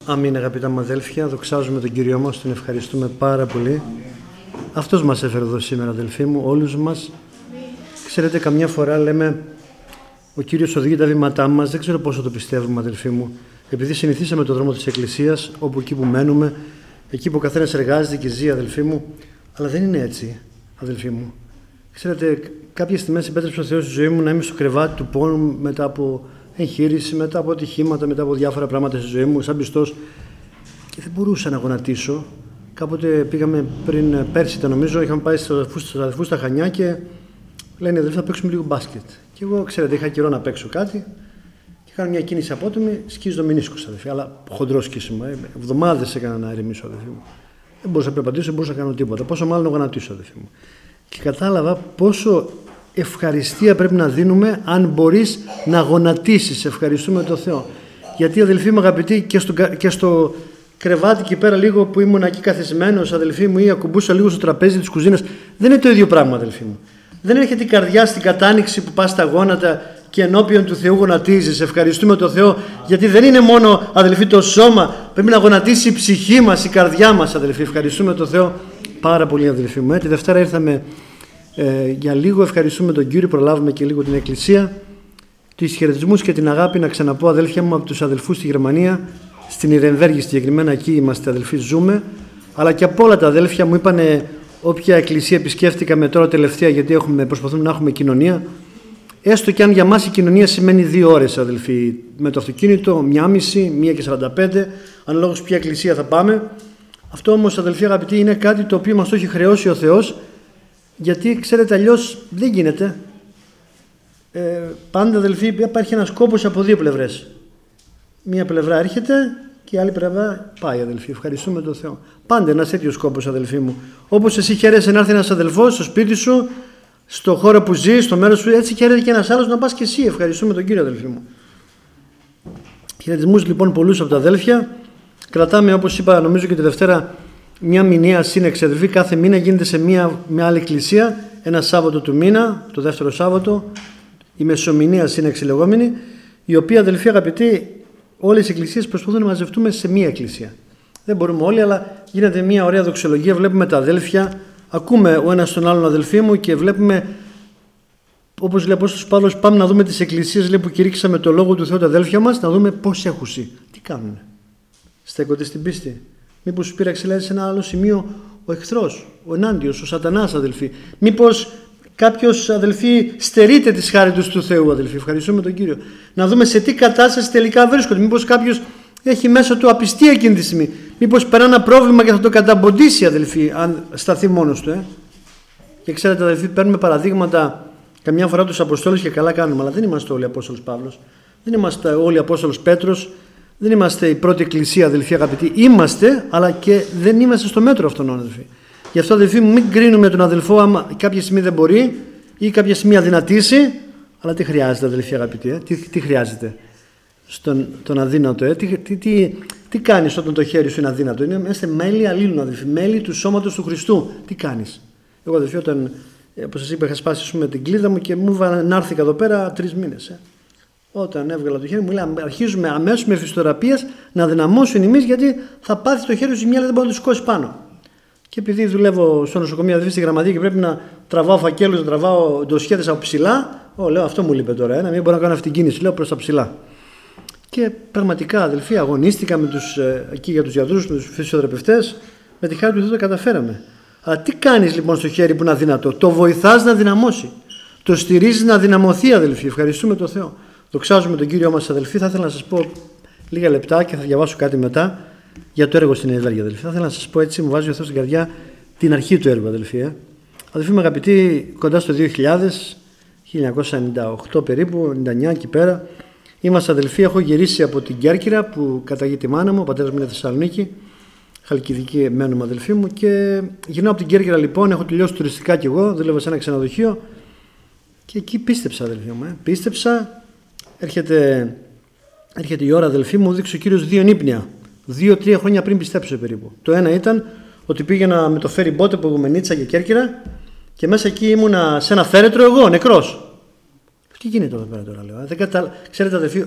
Αμήν, αγαπητά μου αδέλφια, δοξάζουμε τον Κύριό μας, τον ευχαριστούμε πάρα πολύ. Αυτός μας έφερε εδώ σήμερα, αδελφοί μου, όλους μας. Ξέρετε, καμιά φορά λέμε ο Κύριος οδηγεί τα βήματά μας, δεν ξέρω πόσο το πιστεύουμε, αδελφοί μου, επειδή συνηθίσαμε τον δρόμο της Εκκλησίας, όπου εκεί που μένουμε, εκεί που ο καθένας εργάζεται και ζει, αδελφοί μου, αλλά δεν είναι έτσι, αδελφοί μου. Ξέρετε, κάποιες στιγμές επέτρεψε ο Θεός στη ζωή μου να είμαι στο κρεβάτι του πόνου μετά από εγχείρηση, μετά από ατυχήματα, μετά από διάφορα πράγματα στη ζωή μου, σαν πιστός, και δεν μπορούσα να γονατίσω. Κάποτε πήγαμε πέρσι, νομίζω, είχαμε πάει στους αδελφούς στα Χανιά και λένε αδελφοί, θα παίξουμε λίγο μπάσκετ. Και εγώ, ξέρετε, είχα καιρό να παίξω κάτι και κάνω μια κίνηση απότομη, σκίζω το μηνίσκος, αδελφοί, αλλά χοντρό σκίσιμο. Εβδομάδες έκανα να ηρεμήσω, αδελφοί μου. Δεν μπορούσα να περπατήσω, δεν μπορούσα να κάνω τίποτα. Πόσο μάλλον να γονατίσω, αδελφοί μου. Και κατάλαβα πόσο ευχαριστία πρέπει να δίνουμε αν μπορείς να γονατίσεις. Ευχαριστούμε τον Θεό. Γιατί, αδελφοί μου αγαπητοί, και στο κρεβάτι εκεί πέρα λίγο που ήμουν εκεί καθισμένος, αδελφοί μου, ή ακουμπούσα λίγο στο τραπέζι της κουζίνας, δεν είναι το ίδιο πράγμα, αδελφοί μου. Δεν έρχεται η καρδιά στην κατάνοιξη που πας στα γόνατα και ενώπιον του Θεού γονατίζεις. Ευχαριστούμε τον Θεό, γιατί δεν είναι μόνο, αδελφοί, το σώμα, πρέπει να γονατίσει η ψυχή μας, η καρδιά μας, αδελφοί. Ευχαριστούμε τον Θεό πάρα πολύ, αδελφοί μου. Τη Δευτέρα ήρθαμε για λίγο, ευχαριστούμε τον Κύριο, προλάβουμε και λίγο την Εκκλησία. Τους χαιρετισμούς και την αγάπη να ξαναπώ, αδέλφια μου, από τους αδελφούς στη Γερμανία, στην Ιρεμβέργη συγκεκριμένα, εκεί είμαστε αδελφοί, ζούμε, αλλά και από όλα τα αδέλφια μου είπανε όποια εκκλησία επισκέφτηκαμε τώρα τελευταία, γιατί προσπαθούμε να έχουμε κοινωνία. Έστω και αν για μας η κοινωνία σημαίνει 2 ώρες, αδελφοί, με το αυτοκίνητο, 1,5, 1:45, αναλόγως ποια εκκλησία θα πάμε. Αυτό όμως, αδελφοί αγαπητοί, είναι κάτι το οποίο μας το έχει χρεώσει ο Θεός, γιατί ξέρετε, αλλιώς δεν γίνεται. Πάντα, αδελφοί, υπάρχει ένας κόπος από 2 πλευρές. Μία πλευρά έρχεται και η άλλη πλευρά πάει, αδελφοί. Ευχαριστούμε τον Θεό. Πάντα ένας τέτοιος κόπος, αδελφοί μου. Όπως εσύ χαίρεσαι να έρθει ένας αδελφός στο σπίτι σου, στο χώρο που ζεις, στο μέρος σου, έτσι χαίρεται και ένας άλλος να πας και εσύ. Ευχαριστούμε τον Κύριο, αδελφοί μου. Χαιρετισμούς λοιπόν πολλούς από τα αδέλφια. Κρατάμε, όπως είπα, νομίζω και τη Δευτέρα, μια μηνιαία σύνεξη, αδελφοί. Κάθε μήνα γίνεται σε μια άλλη εκκλησία, ένα Σάββατο του μήνα, το δεύτερο Σάββατο, η μεσομηνία σύνεξη λεγόμενη, η οποία, αδελφοί αγαπητοί, όλες οι εκκλησίες προσπαθούν να μαζευτούμε σε μία εκκλησία. Δεν μπορούμε όλοι, αλλά γίνεται μια ωραία δοξολογία. Βλέπουμε τα αδέλφια, ακούμε ο ένας τον άλλον, αδελφοί μου, και βλέπουμε, όπως λέει ο Απόστολος Παύλος, πάμε να δούμε τις εκκλησίες, λέει, που κηρύξαμε το λόγο του Θεού τα αδέλφια μας, να δούμε πώς έχουσι, τι κάνουν. Στέκονται στην πίστη. Μήπως σου πείραξε, λέει, σε ένα άλλο σημείο ο εχθρός, ο ενάντιος, ο σατανάς, αδελφοί. Μήπως κάποιος, αδελφοί, στερείται της χάριτος του Θεού, αδελφοί. Ευχαριστούμε τον Κύριο. Να δούμε σε τι κατάσταση τελικά βρίσκονται. Μήπως κάποιος έχει μέσα του απιστία εκείνη τη στιγμή. Μήπως περνά ένα πρόβλημα και θα το καταμποντήσει, αδελφοί, αν σταθεί μόνος του. Και ξέρετε, αδελφοί, παίρνουμε παραδείγματα καμιά φορά τους Αποστόλους και καλά κάνουμε. Αλλά δεν είμαστε όλοι Απόστολος Παύλος. Δεν είμαστε όλοι Απόστολος Πέτρος. Δεν είμαστε η πρώτη εκκλησία, αδελφοί αγαπητοί. Είμαστε, αλλά και δεν είμαστε στο μέτρο αυτόν, αδελφοί. Γι' αυτό, αδελφοί μου, μην κρίνουμε τον αδελφό άμα κάποια στιγμή δεν μπορεί ή κάποια στιγμή αδυνατήσει. Αλλά τι χρειάζεται, αδελφοί αγαπητοί, τι χρειάζεται στον αδύνατο, τι κάνεις όταν το χέρι σου είναι αδύνατο? Είμαστε μέλη αλλήλων, αδελφοί, μέλη του σώματος του Χριστού. Τι κάνεις? Εγώ, αδελφοί, όταν, όπως σας είπα, είχα σπάσει την κλίδα μου και μου είπα να έρθει εδώ πέρα 3 μήνες. Όταν έβγαλα το χέρι μου, λέει, αρχίζουμε αμέσως με φυσιοθεραπείας να δυναμώσουν εμείς, γιατί θα πάθει το χέρι σου ζημιά, δεν μπορεί να το σηκώσει πάνω. Και επειδή δουλεύω στο νοσοκομείο, αδελφοί, στη Γραμματεία, και πρέπει να τραβάω φακέλους, να τραβάω ντοσιέτες από ψηλά, λέω, αυτό μου λείπει τώρα, να μην μπορώ να κάνω αυτή την κίνηση, λέω, προς τα ψηλά. Και πραγματικά, αδελφοί, αγωνίστηκα εκεί για τους γιατρούς, με τους φυσιοθεραπευτές, με τη χάρη του Θεού το καταφέραμε. Αλλά τι κάνεις λοιπόν στο χέρι που είναι αδύνατο? Το βοηθάς να δυναμώσει. Το στηρίζεις να δυναμωθεί, αδελφοί. Ευχαριστούμε τον Θεό. Δοξάζουμε τον Κύριο μας, αδελφοί. Θα ήθελα να σας πω λίγα λεπτά και θα διαβάσω κάτι μετά για το έργο στην Ιρεμβέργη, αδελφοί. Θα ήθελα να σας πω, έτσι μου βάζει ο Θεός στην καρδιά, την αρχή του έργου, αδελφοί. Αδελφοί μου αγαπητοί, κοντά στο 2000, 1998 περίπου, 99 εκεί πέρα, είμαστε, αδελφοί. Έχω γυρίσει από την Κέρκυρα που καταγεί τη μάνα μου. Ο πατέρας μου είναι Θεσσαλονίκη, Χαλκιδική μένουμε, αδελφοί μου. Και γυρνάω από την Κέρκυρα λοιπόν. Έχω τελειώσει τουριστικά κι εγώ, δούλευα σε ένα ξενοδοχείο. Και εκεί πίστεψα, αδελφοί μου. Πίστεψα. Έρχεται η ώρα, αδελφοί μου, δείξει ο Κύριος 2 νύπνια. 2-3 χρόνια πριν πιστέψω περίπου. Το ένα ήταν ότι πήγαινα με το φέρι μπότε από Γουμενίτσα και Κέρκυρα και μέσα εκεί ήμουνα σε ένα φέρετρο εγώ, νεκρός. Τι γίνεται εδώ πέρα τώρα, λέω. Ξέρετε, αδελφοί,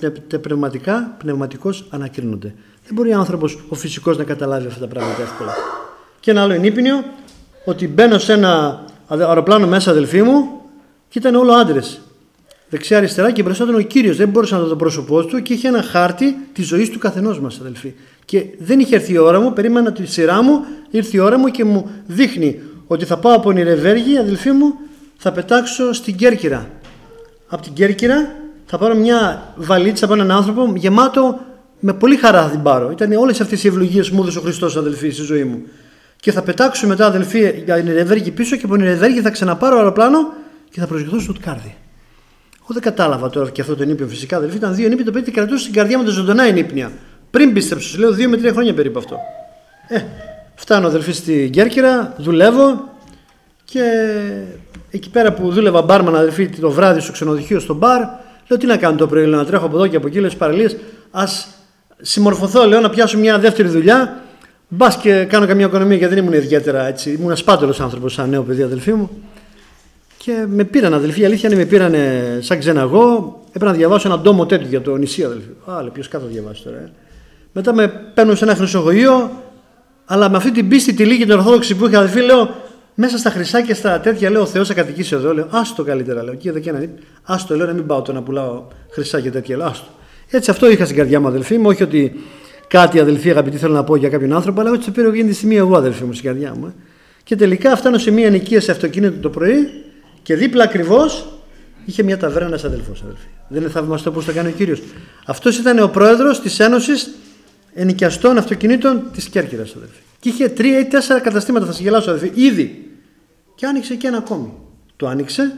πνευματικώς ανακρίνονται. Δεν μπορεί ο άνθρωπος, ο φυσικός, να καταλάβει αυτά τα πράγματα εύκολα. Και ένα άλλο ενίπνιο, ότι μπαίνω σε ένα αεροπλάνο μέσα, αδελφοί μου, και ήταν όλο άντρες. Δεξιά-αριστερά και μπροστά ήταν ο Κύριος. Δεν μπορούσα να δω το πρόσωπό του και είχε ένα χάρτη της ζωής του καθενός μας, αδελφοί. Και δεν είχε έρθει η ώρα μου, περίμενα τη σειρά μου, ήρθε η ώρα μου και μου δείχνει ότι θα πάω από Νιρεβέργη, αδελφοί μου, θα πετάξω στην Κέρκυρα. Από την Κέρκυρα θα πάρω μια βαλίτσα από έναν άνθρωπο γεμάτο, με πολύ χαρά θα την πάρω. Ήταν όλες αυτές οι ευλογίες που μου έδωσε ο Χριστός, αδελφοί, στη ζωή μου. Και θα πετάξω μετά, αδελφοί, για Νιρεβέργη πίσω και από Νιρεβέργη θα ξαναπάρω αεροπλάνο και θα προσγειωθώ στο Τουκάρδι. Εγώ δεν κατάλαβα τώρα και αυτό το ενίπνιο, φυσικά, αδελφοί. Ήταν 2 ενίπνια, το παιδί κρατούσε στην καρδιά μου τα ζωντανά ενίπνια. Πριν πίστεψω, σου λέω 2 με 3 χρόνια περίπου αυτό. Φτάνω, αδελφοί, στην Κέρκυρα, δουλεύω και εκεί πέρα που δούλευα μπάρμαν, αδελφοί, το βράδυ στο ξενοδοχείο, στο μπαρ, λέω τι να κάνω το πρωί, να τρέχω από εδώ και από εκεί, λέω στις παραλίες, ας συμμορφωθώ, λέω, να πιάσω μια δεύτερη δουλειά, μπας και κάνω καμία οικονομία, γιατί δεν ήμουν ιδιαίτερα έτσι, ήμουν ασπάτελος άνθρωπος σαν νέο παιδί, αδελφοί μου. Και με πήραν, αδελφοί, η αλήθεια είναι, με πήραν σαν ξεναγό, έπρεπε να διαβάσω ένα ντόμο τέτοιο για το νησί, αδελφοί. Λέει, ποιος κάτω διαβάσει τώρα. Μετά με παίρνουν σε ένα χρυσοχοείο, αλλά με αυτή την πίστη τη λίγη την Ορθόδοξη που είχα, αδελφοί, λέω, μέσα στα χρυσά και στα τέτοια, λέω, ο Θεός θα κατοικήσει εδώ, λέω, άστο καλύτερα, λέω, εκεί εδώ και έναν, άστο, λέω, να μην πάω το να πουλάω χρυσά και τέτοια, λέω, άστο. Έτσι αυτό είχα στην καρδιά μου, αδελφοί μου, όχι ότι κάτι, αδελφοί, αγαπητοί, θέλω να πω για κάποιον άνθρωπο, αλλά έτσι το πήρε γίνει τη στιγμή εγώ, αδελφοί μου, στην καρδιά μου. Και τελικά φτάνω σε μια ενοικία σε αυτοκίνητο το πρωί και δίπλα ακριβώς είχε μια ταβέρνα ένας αδελφός, αδελφοί. Δεν είναι θαυμαστό πώς το κάνει ο Κύριος. Αυτός ήταν ο πρόεδρος της Ένωσης Ενοικιαστών Αυτοκινήτων της Κέρκυρας, αδελφοί. Και είχε 3 ή 4 καταστήματα, θα σας γελάσω, αδελφοί, ήδη. Και άνοιξε και ένα ακόμη. Το άνοιξε,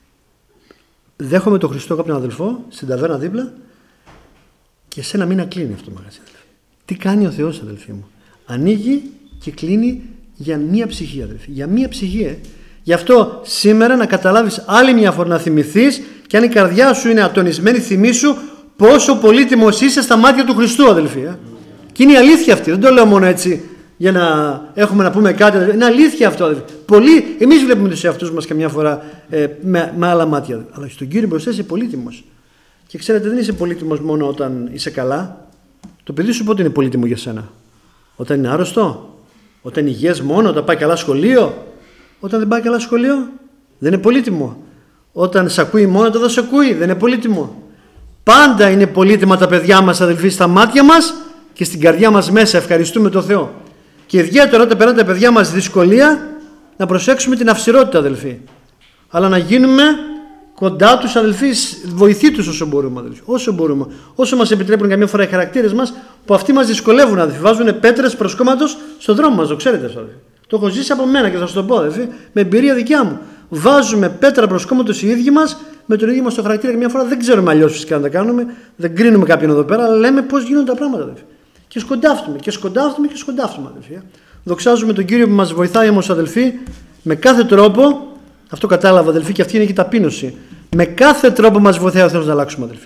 δέχομαι τον Χριστό κάποιον αδελφό στην ταβέρνα δίπλα και σε ένα μήνα κλείνει αυτό το μαγαζί, αδελφοί. Τι κάνει ο Θεός, αδελφοί μου? Ανοίγει και κλείνει για μία ψυχή, αδελφοί. Για μία ψυχή, Γι' αυτό σήμερα να καταλάβεις άλλη μια φορά, να θυμηθείς, και αν η καρδιά σου είναι ατονισμένη, θυμήσου πόσο πολύτιμος είσαι στα μάτια του Χριστού, αδελφοί. Και είναι η αλήθεια αυτή, δεν το λέω μόνο έτσι για να έχουμε να πούμε κάτι, αδελφοί. Είναι αλήθεια αυτό, αδελφοί. Πολλοί, εμείς βλέπουμε τους εαυτούς μας καμιά φορά με άλλα μάτια, αλλά στον Κύριο μπροστά είσαι πολύτιμος. Και ξέρετε, δεν είσαι πολύτιμος μόνο όταν είσαι καλά. Το παιδί σου πότε είναι πολύτιμο για σένα? Όταν είναι άρρωστο, όταν είναι υγιές μόνο, όταν πάει καλά σχολείο? Όταν δεν πάει καλά σχολείο, δεν είναι πολύτιμο. Όταν σε ακούει μόνο, όταν δεν σε ακούει, δεν είναι πολύτιμο. Πάντα είναι πολύτιμα τα παιδιά μας, αδελφοί, στα μάτια μας και στην καρδιά μας μέσα. Ευχαριστούμε τον Θεό. Και ιδιαίτερα όταν περνάνε τα παιδιά μας δυσκολία, να προσέξουμε την αυστηρότητα, αδελφοί. Αλλά να γίνουμε κοντά τους, αδελφοί, βοηθοί τους όσο μπορούμε, αδελφοί. Όσο μπορούμε. Όσο μας επιτρέπουν καμιά φορά οι χαρακτήρες μας, που αυτοί μας δυσκολεύουν, αδελφοί. Βάζουν πέτρες προσκόμματος στον δρόμο μας, το ξέρετε αυτό, αδελφοί. Το έχω ζήσει από μένα και θα σας το πω, αδελφοί, με εμπειρία δικιά μου. Βάζουμε πέτρα προσκόμματος οι ίδιοι μας με τον ίδιο μας το χαρακτήρα. Και μια φορά δεν ξέρουμε αλλιώς φυσικά να τα κάνουμε, δεν κρίνουμε κάποιον εδώ πέρα, αλλά λέμε πώς γίνονται τα πράγματα, αδελφοί. Και σκοντάφτουμε και σκοντάφτουμε και σκοντάφτουμε, αδελφοί. Δοξάζουμε τον Κύριο που μας βοηθάει όμως, αδελφοί, με κάθε τρόπο. Αυτό κατάλαβα, αδελφοί, και αυτή είναι και η ταπείνωση. Με κάθε τρόπο μας βοηθάει ο Θεός να αλλάξουμε, αδελφοί.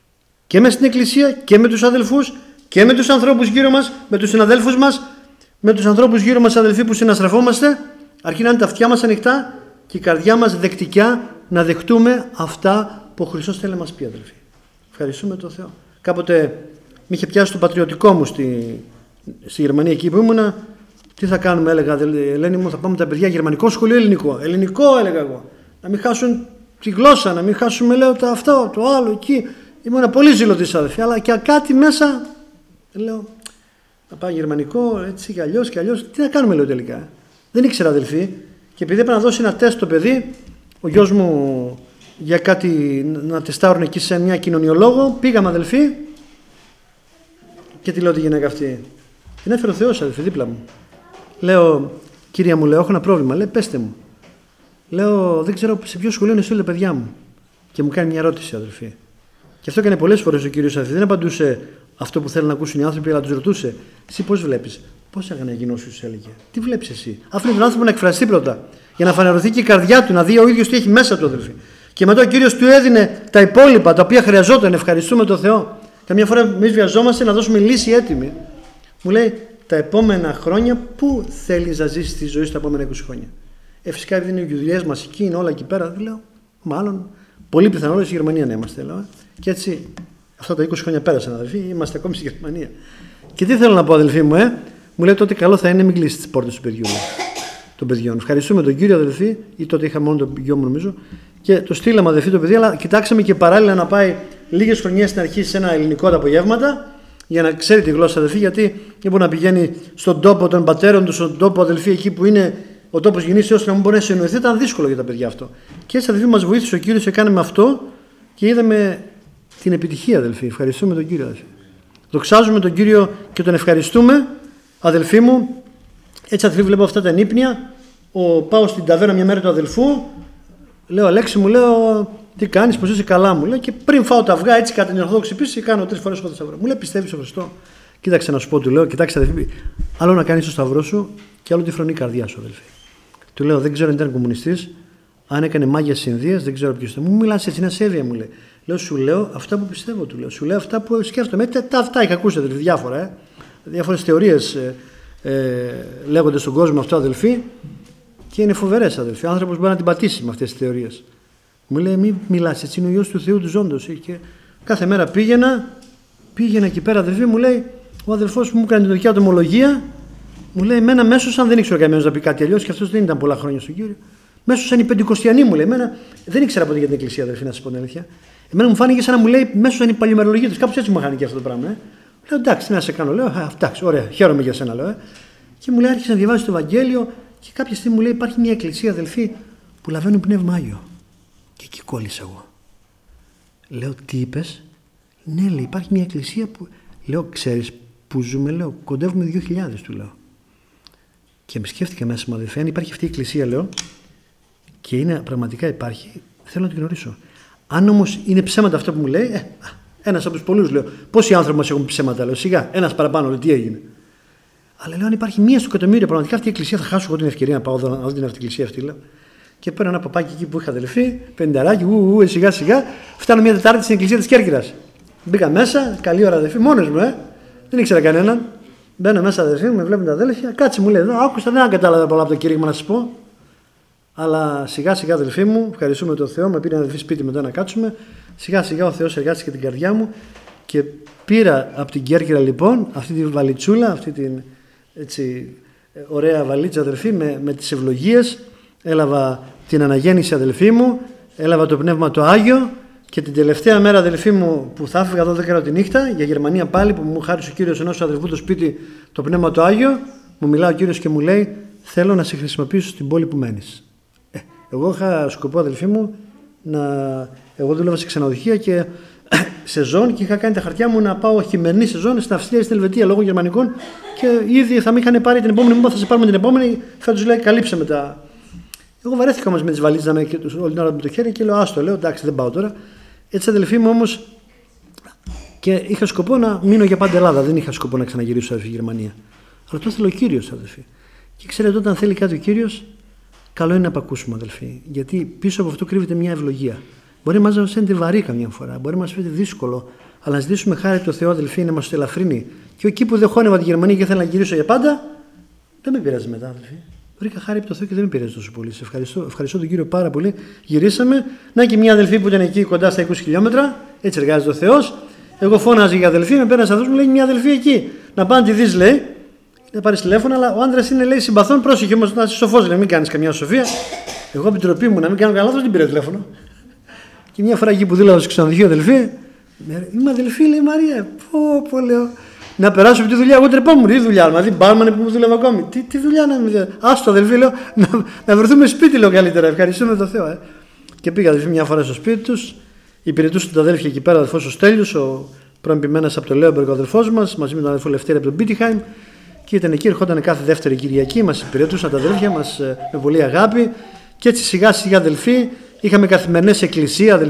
Και μες στην Εκκλησία και με τους αδελφούς και με τους ανθρώπους γύρω μας, με τους συναδέλφους μας, με τους ανθρώπους γύρω μας, αδελφοί, που συναστραφόμαστε, αρκεί να είναι τα αυτιά μας ανοιχτά και η καρδιά μας δεκτικιά να δεχτούμε αυτά που ο Χριστός θέλει να μας πει, αδελφοί. Ευχαριστούμε τον Θεό. Κάποτε με είχε πιάσει το πατριωτικό μου στη Γερμανία, εκεί που ήμουνα. Τι θα κάνουμε, έλεγα, Ελένη μου, θα πάμε τα παιδιά γερμανικό σχολείο, ελληνικό. Ελληνικό, έλεγα εγώ. Να μην χάσουν τη γλώσσα, να μην χάσουμε, λέω, αυτό, το άλλο, εκεί. Ήμουν πολύ ζηλωτής, αδελφοί, αλλά και κάτι μέσα, λέω, να πάει γερμανικό, έτσι και αλλιώς και αλλιώς. Τι να κάνουμε, λέω, τελικά. Δεν ήξερα, αδελφοί, και επειδή έπρεπε να δώσει ένα τεστ το παιδί, ο γιος μου για κάτι να τεστάρουν εκεί σε μια κοινωνιολόγο, πήγαμε, αδελφοί, και τι λέω τη γυναίκα αυτή? Την έφερε ο Θεός, αδελφοί, δίπλα μου. Λέω, κυρία μου, λέω, έχω ένα πρόβλημα. Λέει, πέστε μου. Λέω, δεν ξέρω σε ποιο σχολείο είναι εσύ, λέει, παιδιά μου. Και μου κάνει μια ερώτηση, αδελφοί. Και αυτό έκανε πολλές φορές ο Κύριος, αδελφοί. Δεν απαντούσε αυτό που θέλουν να ακούσουν οι άνθρωποι, αλλά τους ρωτούσε, εσύ πώς βλέπεις? Πώς έκανε να γινώσου, σου έλεγε. Τι βλέπεις εσύ? Άφηνε τον άνθρωπο να εκφραστεί πρώτα, για να φανερωθεί και η καρδιά του, να δει ο ίδιος τι έχει μέσα του, αδελφοί. Και μετά ο Κύριος του έδινε τα υπόλοιπα, τα οποία χρειαζόταν. Ευχαριστούμε τον Θεό. Καμιά φορά εμείς βιαζόμαστε να δώσουμε λύση έτοιμη. Μου λέει, τα επόμενα χρόνια πού θέλεις να ζήσεις τη ζωή σου τα επόμενα 20 χρόνια? Φυσικά επειδή είναι οι δουλειές μας εκεί, είναι όλα εκεί πέρα, λέω, μάλλον Πολύ πιθανό όλες στη Γερμανία να είμαστε. Λέω. Και έτσι, αυτά τα 20 χρόνια πέρασαν, αδελφοί, είμαστε ακόμη στη Γερμανία. Και τι θέλω να πω, αδελφοί μου, μου λέει τότε καλό θα είναι μην κλείσει τις πόρτες του παιδιού. Των παιδιών. Ευχαριστούμε τον κύριο, αδελφοί, ή τότε είχα μόνο τον γιο μου, νομίζω. Και το στείλαμε, αδελφοί, το παιδί, αλλά κοιτάξαμε και παράλληλα να πάει λίγες χρονιές στην αρχή σε ένα ελληνικό τα απογεύματα, για να ξέρει τη γλώσσα, αδελφοί, γιατί δεν μπορεί να πηγαίνει στον τόπο των πατέρων του, στον τόπο, αδελφοί, εκεί που είναι ο τόπος γεννήσεως, να μην μπορεί να συνοηθεί. Ήταν δύσκολο για τα παιδιά αυτό. Και έτσι, αδελφοί, μας βοήθησε ο κύριος, έκαναμε αυτό και είδαμε την επιτυχία, αδελφοί. Ευχαριστούμε τον κύριο, αδελφοί. Δοξάζουμε τον κύριο και τον ευχαριστούμε, αδελφοί μου. Έτσι, αδελφοί, βλέπω αυτά τα ενύπνια. Πάω στην ταβέρνα μια μέρα του αδελφού. Λέω, Αλέξη, μου λέω, τι κάνεις, πως είσαι, καλά, μου λέει. Και πριν φάω τα αυγά, έτσι κατά την Ορθόδοξη πίστη, κάνω 3 φορές το σταυρό. Μου λέει, πιστεύεις στο Χριστό? Κοίταξε να σου πω, του λέω, κοιτάξτε, αδελφοί, άλλο να κάνεις το σταυρό σου και άλλο τη φρονή καρδιά σου, αδελφοί. Του λέω, δεν ξέρω αν ήταν κομμουνιστής, αν έκανε μάγειας Ινδίας, δεν ξέρω ποιος ήταν. Μου μιλάς έτσι, είναι ασέβεια, μου λέει. Λέω, σου λέω αυτά που πιστεύω, του λέω. Σου λέω αυτά που σκέφτομαι. Αυτά είχα ακούσει, αδελφοί, διάφορες θεωρίες λέγονται στον κόσμο αυτό, αδελφοί, και είναι φοβερές, αδελφοί. Ο άνθρωπος μπορεί να την πατήσει με αυτές τις θεωρίες. Μου λέει, μην μιλάς, έτσι είναι ο Υιός του Θεού του ζώντος. Και κάθε μέρα πήγαινα εκεί πέρα, αδελφοί, μου λέει, ο αδελφός μου έκανε την δοκιά του ομολογία, μου λέει, εμένα μέσωσαν, δεν ήξερα κανένας να πει κάτι αλλιώς, και αυτός δεν ήταν πολλά χρόνια στον Κύριο. Μέσωσαν οι Πεντηκοστιανοί, μου λέει, εμένα δεν ήξερα ποτέ για την Εκκλησία, αδελφοί, να σας πω την αλήθεια. Εμένα μου φάνηκε σαν να μου λέει, μέσωσαν οι παλιωμερολογίτες, κάπως έτσι μου φάνηκε αυτό το πράγμα. Λέω, εντάξει, να σε κάνω, λέω, εντάξει, ωραία, χαίρομαι για σένα, λέω. Και μου λέει, άρχισε να διαβάζει το Ευαγγέλιο και κάποια στιγμή μου λέει, υπάρχει μια εκκλησία, αδελφοί, που λαβαίνουν πνεύμα Άγιο. Και εκεί κόλλησα εγώ. Λέω, τι είπες? Ναι, λέει, υπάρχει μια εκκλησία που. Λέω, ξέρεις που ζούμε, λέω, κοντεύουμε 2.000, του λέω. Και με σκέφτηκα μέσα μου, αδελφοί, αν υπάρχει αυτή η εκκλησία, λέω, και είναι, πραγματικά υπάρχει, θέλω να την γνωρίσω. Αν όμως είναι ψέματα αυτό που μου λέει, ένας από τους πολλούς, λέω, πόσοι άνθρωποι μας έχουν ψέματα, λέω, σιγά, ένας παραπάνω, λέω, τι έγινε. Αλλά λέω, αν υπάρχει μία στο εκατομμύριο, πραγματικά αυτή η εκκλησία, θα χάσω εγώ την ευκαιρία να πάω εδώ, να δω την εκκλησία αυτή, λέω. Και παίρνω ένα παπάκι εκεί που είχα αδελφή, 50, σιγά σιγά, φτάνω μια Τετάρτη στην εκκλησία της Κέρκυρας. Μπήκα μέσα, καλή ώρα, αδελφή, μόνος μου, δεν ήξερα κανέναν. Μπαίνω μέσα, αδελφή, με βλέπουν τα αδέλφια, κάτσε, μου λέει, εδώ, άκουσα, δεν κατάλαβα πολλά από το κήρυγμα να σας πω. Αλλά σιγά σιγά, αδελφοί μου, ευχαριστούμε τον Θεό, με πήρε ένα αδελφή σπίτι μετά να κάτσουμε. Σιγά σιγά ο Θεός εργάστηκε την καρδιά μου και πήρα από την Κέρκυρα, λοιπόν, αυτή τη βαλιτσούλα, αυτή την έτσι ωραία βαλίτσα, αδελφοί, με τις ευλογίες. Έλαβα την αναγέννηση, αδελφοί μου, έλαβα το Πνεύμα το Άγιο και την τελευταία μέρα, αδελφοί μου, που θα έφυγα 12 τη νύχτα για Γερμανία πάλι, που μου χάρισε ο Κύριος ενός αδελφού το σπίτι το Πνεύμα το Άγιο, μου μιλάει ο Κύριος και μου λέει, θέλω να σε χρησιμοποιήσω στην πόλη που μένεις. Εγώ είχα σκοπό, αδελφοί μου, εγώ δούλευα σε ξενοδοχεία και σεζόν και είχα κάνει τα χαρτιά μου να πάω χειμερινή σεζόν στην Αυστρία ή στην Ελβετία λόγω γερμανικών και ήδη θα με είχαν πάρει την επόμενη, μου θα σε πάρουμε την επόμενη, θα τους λέει καλύψαμε τα. Εγώ βαρέθηκα όμως με τις βαλίτσες να είμαι όλη την ώρα με το χέρι και λέω άστο, λέω εντάξει δεν πάω τώρα. Έτσι, αδελφοί μου, όμως, και είχα σκοπό να μείνω για πάντα Ελλάδα, δεν είχα σκοπό να ξαναγυρίσω στη Γερμανία. Αλλά το ήθελε ο Κύριος, αδελφοί. Και ξέρετε, όταν θέλει κάτι ο Κύριος, καλό είναι να απακούσουμε, αδελφοί. Γιατί πίσω από αυτό κρύβεται μια ευλογία. Μπορεί να μας φαίνεται βαρύ καμιά φορά, μπορεί να μας φαίνεται δύσκολο, αλλά να ζητήσουμε χάρη το Θεό, αδελφοί, να μας το ελαφρύνει. Και εκεί που δεν χώνευα τη Γερμανία και ήθελα να γυρίσω για πάντα, δεν με πειράζει μετά, αδελφοί. Βρήκα χάρη από το Θεό και δεν με πειράζει τόσο πολύ. Σε ευχαριστώ τον Κύριο πάρα πολύ. Γυρίσαμε. Να και μια αδελφή που ήταν εκεί κοντά στα 20 χιλιόμετρα, έτσι εργάζεται ο Θεός. Εγώ φώναζα για αδελφή, με πέρασε αυτό, μου λέει μια αδελφή εκεί. Να πάνε τη δει, λέει. Να πάρει τηλέφωνο, αλλά ο άντρας είναι, λέει, συμπαθών, πρόσεχε όμως να είσαι σοφός, λέει, μην κάνεις καμιά σοφία. Εγώ από την τροπή μου να μην κάνω καλά, δεν την πήρα τηλέφωνο. Και μια φορά εκεί που δούλευα στο ξενοδοχείο, αδελφή, είμαι αδελφή, λέει Μαρία, πω, λέω. Να περάσω από τη δουλειά, εγώ τρεπόμουν, τι δουλειά, δηλαδή μπάρμανε που μου δούλευα ακόμη. Τι δουλειά να μην. Άστο, αδελφή, λέω, να βρεθούμε σπίτι, λέω καλύτερα. Ευχαριστούμε τον Θεό. Και πήγα, αδελφή, μια φορά στο σπίτι τους, υπηρετούσαν τα αδέλφια εκεί πέρα, ο αδελφός ο Στέλιος, ο πρώην ποιμένας από το Λέομπεργκ, ο αδελφός μας, μαζί με τον αδελφό Λευτέρη από τον Μπίτιχαϊμ. Και ήταν εκεί, ερχόταν κάθε δεύτερη Κυριακή, μας υπηρετούσαν τα αδέλφια μας με πολύ αγάπη. Και έτσι σιγά σιγά, αδελφοί, είχαμε καθημερινές εκκλησία,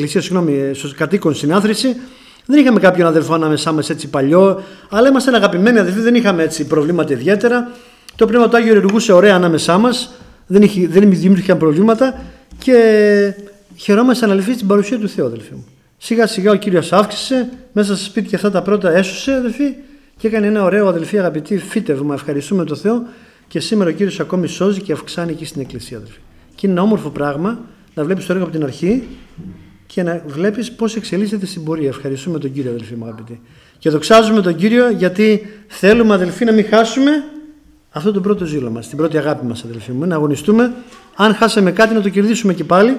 κατοίκων συνάθρηση. Δεν είχαμε κάποιον αδελφό ανάμεσά μας έτσι παλιό, αλλά ήμασταν αγαπημένοι αδελφοί, δεν είχαμε έτσι προβλήματα ιδιαίτερα. Το Πνεύμα του Άγιο λειτουργούσε ωραία ανάμεσά μας, δεν δημιουργήθηκαν προβλήματα και χαιρόμασταν, αδελφοί, στην παρουσία του Θεού, αδελφοί μου. Σιγά σιγά ο Κύριος αύξησε, μέσα στα σπίτια αυτά τα πρώτα έσωσε, αδελφοί, και έκανε ένα ωραίο, αδελφοί, αγαπητοί, φύτευμα. Ευχαριστούμε τον Θεό και σήμερα ο Κύριος ακόμη σώζει και αυξάνει εκεί στην εκκλησία, αδελφοί. Και είναι ένα όμορφο πράγμα να βλέπεις το έργο από την αρχή και να βλέπεις πώς εξελίσσεται στην πορεία. Ευχαριστούμε τον Κύριο, αδελφοί μου αγαπητοί. Και δοξάζουμε τον Κύριο, γιατί θέλουμε, αδελφοί, να μην χάσουμε αυτό το πρώτο ζήλο μας, την πρώτη αγάπη μας, αδελφοί μου. Να αγωνιστούμε, αν χάσαμε κάτι, να το κερδίσουμε και πάλι.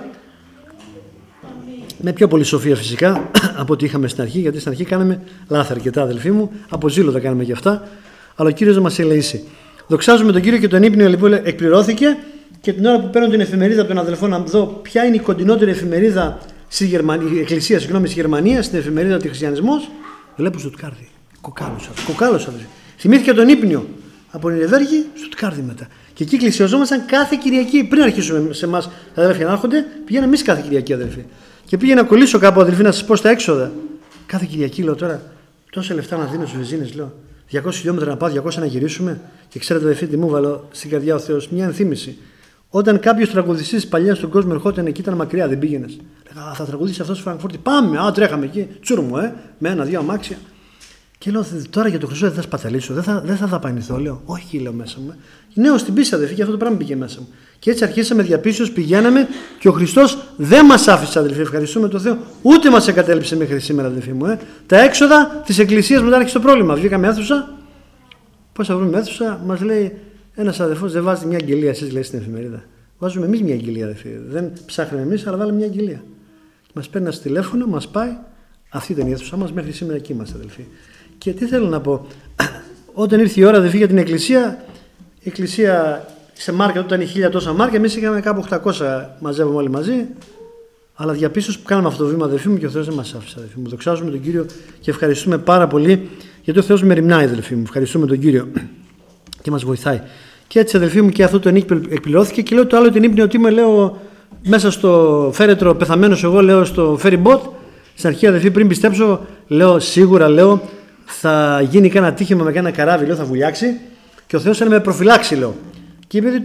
Με πιο πολύ σοφία φυσικά από ό,τι είχαμε στην αρχή, γιατί στην αρχή κάναμε λάθη αρκετά, αδελφοί μου. Από ζήλο τα κάναμε και αυτά. Αλλά ο Κύριος να μας ελεήσει. Δοξάζουμε τον Κύριο, και τον ύπνιο λοιπόν εκπληρώθηκε. Και την ώρα που παίρνω την εφημερίδα από τον αδελφό να δω ποια είναι η κοντινότερη εφημερίδα η εκκλησία, στη Γερμανία, στην εφημερίδα του Χριστιανισμός, βλέπω Στουτκάρδη. Κοκάλωσα. Θυμήθηκα τον ύπνιο από την Εβέργη, Στουτκάρδη μετά. Και εκεί εκκλησιαζόμασταν κάθε Κυριακή. Πριν αρχίσουμε σε εμάς τα αδέλφια να έρχονται, πηγαίναμε εμείς κάθε Κυριακή, αδελφοί. Και πήγα να κολλήσω κάπου, αδελφοί, να σας πω στα έξοδα. Κάθε Κυριακή, λέω τώρα, τόσα λεφτά να δίνω στους βενζίνες, λέω. 200 χιλιόμετρα να πάω, 200 να γυρίσουμε. Και ξέρετε, αδελφοί, τι μου βάλω στην καρδιά ο Θεός, μια ενθύμηση. Όταν κάποιος τραγουδιστής παλιά στον κόσμο ερχόταν εκεί, ήταν μακριά, δεν πήγαινες. Λέγα, θα τραγουδήσει αυτό στο Φραγκφούρτη. Πάμε, τρέχαμε εκεί, τσούρμου, με ένα-δύο αμάξια. Και λέω, τώρα για τον Χριστό δεν θα σπαταλήσω, δεν θα δαπανηθώ, λέω. Όχι, λέω μέσα μου. Νέο στην πίστη, αδελφοί, και αυτό το πράγμα πήγε μέσα μου. Και έτσι αρχίσαμε διαπίστως, πηγαίναμε και ο Χριστός δεν μας άφησε, αδελφοί, ευχαριστούμε τον Θεό, ούτε μας εγκατέλειψε μέχρι σήμερα, αδελφοί μου. Τα έξοδα της εκκλησίας μετά άρχισε το πρόβλημα. Βγήκαμε αίθουσα, πώς θα βρούμε αίθουσα, μας λέει ένας αδελφός, δεν βάζετε μια αγγελία, εσείς, λέει, στην εφημερίδα. Βάζουμε εμείς μια αγγελία, αδελφοί. Δεν ψάχνουμε εμείς, αλλά βάλαμε μια αγγελία. Μας παίρνει ένα τηλέφωνο, μας πάει. Αυτή ήταν η αίθουσά μας, μέχρι σήμερα εκεί είμαστε, αδελφοί. Και τι θέλω να πω, όταν ήρθε η ώρα, αδελφοί, για την εκκλησία, η εκκλησία σε μάρκα τότε ήταν 1000 τόσα μάρκα, εμείς είχαμε κάπου 800, μαζεύουμε όλοι μαζί. Αλλά διαπίστως που κάναμε αυτό το βήμα, αδελφοί μου, και ο Θεός δεν μας άφησε, αδελφοί μου. Δοξάζουμε τον Κύριο και ευχαριστούμε πάρα πολύ, γιατί ο Θεός μεριμνάει, αδελφοί μου. Ευχαριστούμε τον Κύριο και μας βοηθάει. Και έτσι, αδελφοί μου, και αυτό το ενίκη εκπληρώθηκε. Και λέω το άλλο, την ύπνη, ότι είμαι, λέω, μέσα στο φέρετρο, πεθαμένος εγώ, λέω, στο ferry boat. Στην αρχή, αδελφοί, πριν πιστέψω, λέω, σίγουρα, λέω, θα γίνει κανένα τύχημα με κανένα καράβι, λέω, θα βουλιάξει. Και ο Θεός να με προφυλάξει, λέω. Και επειδή